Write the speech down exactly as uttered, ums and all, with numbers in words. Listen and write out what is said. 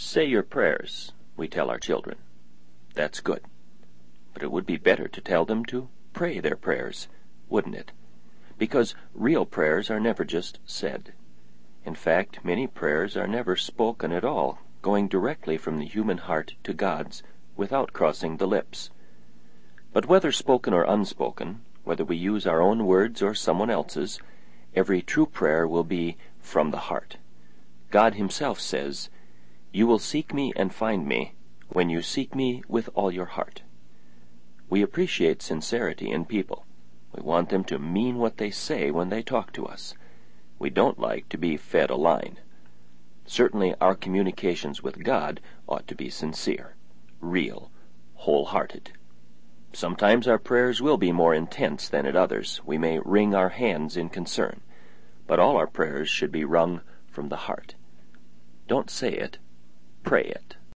Say your prayers, we tell our children. That's good. But it would be better to tell them to pray their prayers, wouldn't it? Because real prayers are never just said. In fact, many prayers are never spoken at all, going directly from the human heart to God's without crossing the lips. But whether spoken or unspoken, whether we use our own words or someone else's, every true prayer will be from the heart. God himself says, "You will seek me and find me when you seek me with all your heart." We appreciate sincerity in people. We want them to mean what they say when they talk to us. We don't like to be fed a line. Certainly our communications with God ought to be sincere, real, wholehearted. Sometimes our prayers will be more intense than at others. We may wring our hands in concern. But all our prayers should be wrung from the heart. Don't say it, pray it.